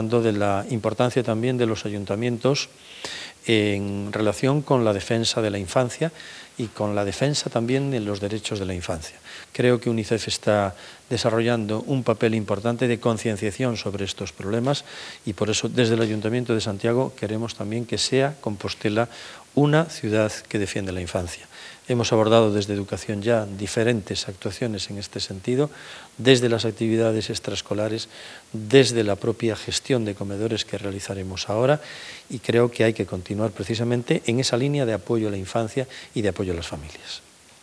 De la importancia también de los ayuntamientos en relación con la defensa de la infancia y con la defensa también de los derechos de la infancia. Creo que UNICEF está desarrollando un papel importante de concienciación sobre estos problemas y por eso desde el Ayuntamiento de Santiago queremos también que sea Compostela una ciudad que defiende la infancia. Hemos abordado desde Educación Ya diferentes actuaciones en este sentido, desde las actividades extraescolares, desde la propia gestión de comedores que realizaremos ahora, y creo que hay que continuar precisamente en esa línea de apoyo a la infancia y de apoyo a las familias.